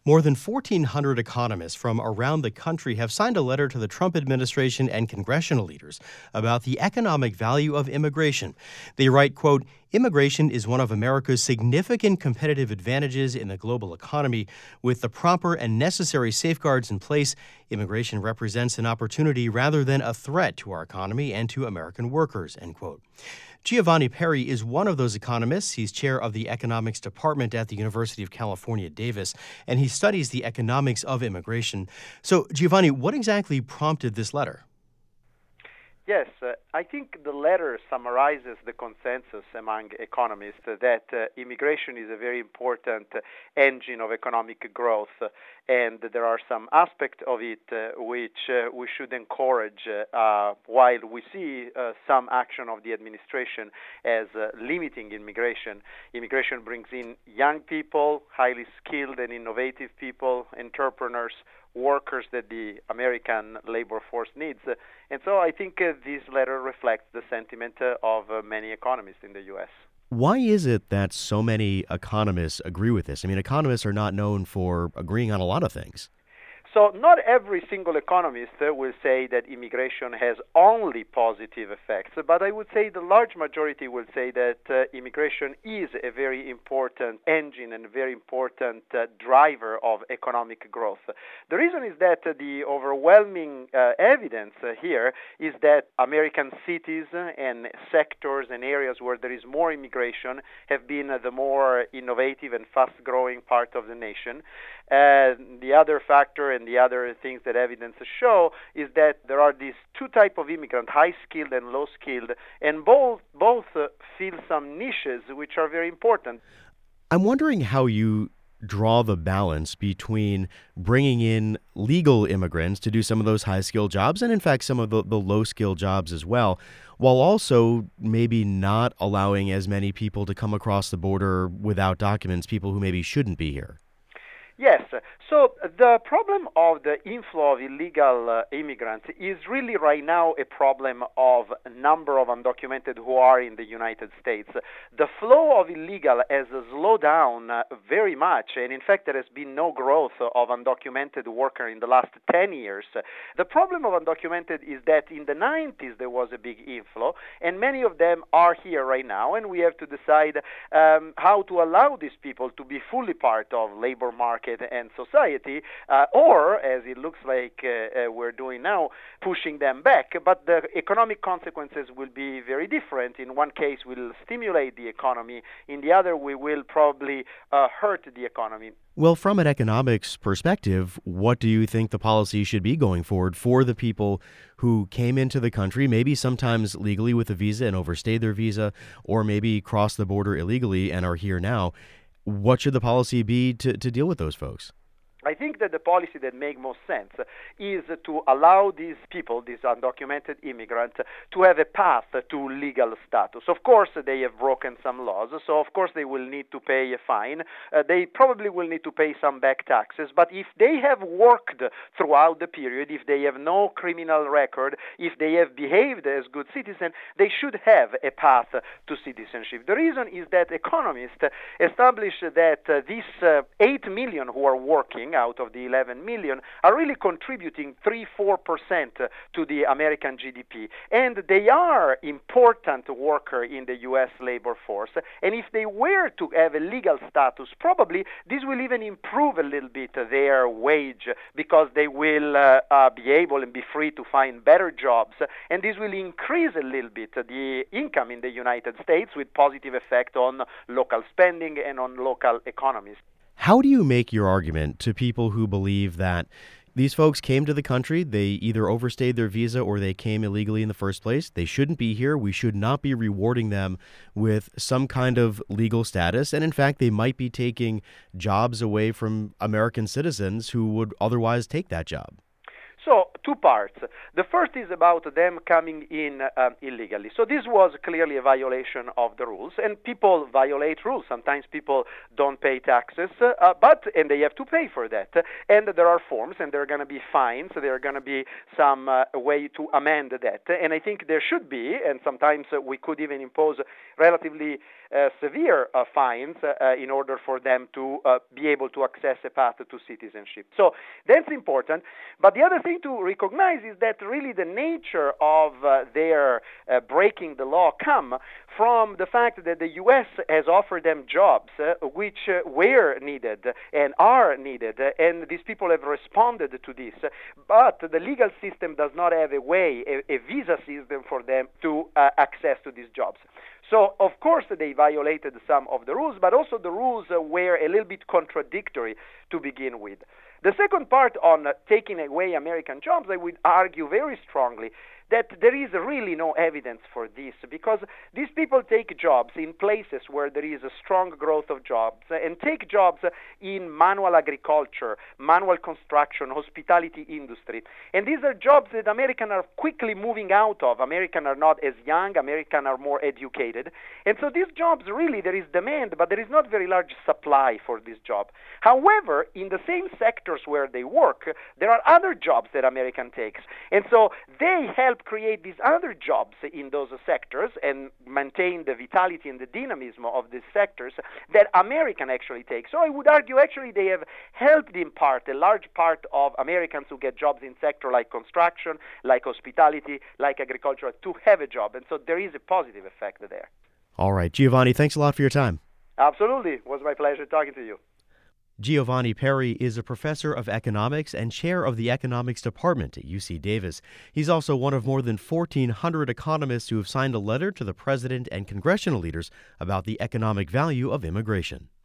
More than 1,400 economists from around the country have signed a letter to the Trump administration and congressional leaders about the economic value of immigration. They write, quote, "Immigration is one of America's significant competitive advantages in the global economy. With the proper and necessary safeguards in place, immigration represents an opportunity rather than a threat to our economy and to American workers," end quote. Giovanni Perry is one of those economists. He's chair of the economics department at the University of California, Davis, and he studies the economics of immigration. So, Giovanni, what exactly prompted this letter? Yes, I think the letter summarizes the consensus among economists that immigration is a very important engine of economic growth, and there are some aspects of it which we should encourage while we see some action of the administration as limiting immigration. Immigration brings in young people, highly skilled and innovative people, entrepreneurs, workers that the American labor force needs. And so I think this letter reflects the sentiment of many economists in the U.S. Why is it that so many economists agree with this? I mean, economists are not known for agreeing on a lot of things. So not every single economist will say that immigration has only positive effects, but I would say the large majority will say that immigration is a very important engine and a very important driver of economic growth. The reason is that the overwhelming evidence here is that American cities and sectors and areas where there is more immigration have been the more innovative and fast-growing part of the nation. The other factor and the other things that evidence show is that there are these two types of immigrant, high-skilled and low-skilled, and both fill some niches which are very important. I'm wondering how you draw the balance between bringing in legal immigrants to do some of those high-skilled jobs and, in fact, some of the low-skilled jobs as well, while also maybe not allowing as many people to come across the border without documents, people who maybe shouldn't be here. Yes. So the problem of the inflow of illegal immigrants is really right now a problem of a number of undocumented who are in the United States. The flow of illegal has slowed down very much, and in fact there has been no growth of undocumented workers in the last 10 years. The problem of undocumented is that in the 90s there was a big inflow, and many of them are here right now, and we have to decide how to allow these people to be fully part of labor market and society, or, as it looks like we're doing now, pushing them back. But the economic consequences will be very different. In one case, we'll stimulate the economy. In the other, we will probably hurt the economy. Well, from an economics perspective, what do you think the policy should be going forward for the people who came into the country, maybe sometimes legally with a visa and overstayed their visa, or maybe crossed the border illegally and are here now? What should the policy be to deal with those folks? I think that the policy that makes most sense is to allow these people, these undocumented immigrants, to have a path to legal status. Of course, they have broken some laws, so of course they will need to pay a fine. They probably will need to pay some back taxes, but if they have worked throughout the period, if they have no criminal record, if they have behaved as good citizens, they should have a path to citizenship. The reason is that economists established that these 8 million who are working out of the 11 million are really contributing 3-4% to the American GDP. And they are important workers in the U.S. labor force. And if they were to have a legal status, probably this will even improve a little bit their wage because they will be able and be free to find better jobs. And this will increase a little bit the income in the United States with positive effect on local spending and on local economies. How do you make your argument to people who believe that these folks came to the country, they either overstayed their visa or they came illegally in the first place? They shouldn't be here. We should not be rewarding them with some kind of legal status. And in fact, they might be taking jobs away from American citizens who would otherwise take that job. So two parts. The first is about them coming in illegally. So this was clearly a violation of the rules, and people violate rules. Sometimes people don't pay taxes, and they have to pay for that. And there are forms, and there are going to be fines. There are going to be some way to amend that. And I think there should be, and sometimes we could even impose relatively severe fines in order for them to be able to access a path to citizenship. So that's important. But the other thing to recognize is that really the nature of their breaking the law come from the fact that the U.S. has offered them jobs which were needed and are needed, and these people have responded to this. But the legal system does not have a way, a visa system for them to access to these jobs. So, of course, they violated some of the rules, but also the rules were a little bit contradictory to begin with. The second part on taking away American jobs, I would argue very strongly that there is really no evidence for this, because these people take jobs in places where there is a strong growth of jobs, and take jobs in manual agriculture, manual construction, hospitality industry. And these are jobs that Americans are quickly moving out of. Americans are not as young, Americans are more educated. And so these jobs, really, there is demand, but there is not very large supply for this job. However, in the same sectors where they work, there are other jobs that American takes. And so they help create these other jobs in those sectors and maintain the vitality and the dynamism of these sectors that American actually take. So I would argue actually they have helped in part, a large part of Americans who get jobs in sector like construction, like hospitality, like agriculture, to have a job. And so there is a positive effect there. All right, Giovanni, thanks a lot for your time. Absolutely. It was my pleasure talking to you. Giovanni Perri is a professor of economics and chair of the economics department at UC Davis. He's also one of more than 1,400 economists who have signed a letter to the president and congressional leaders about the economic value of immigration.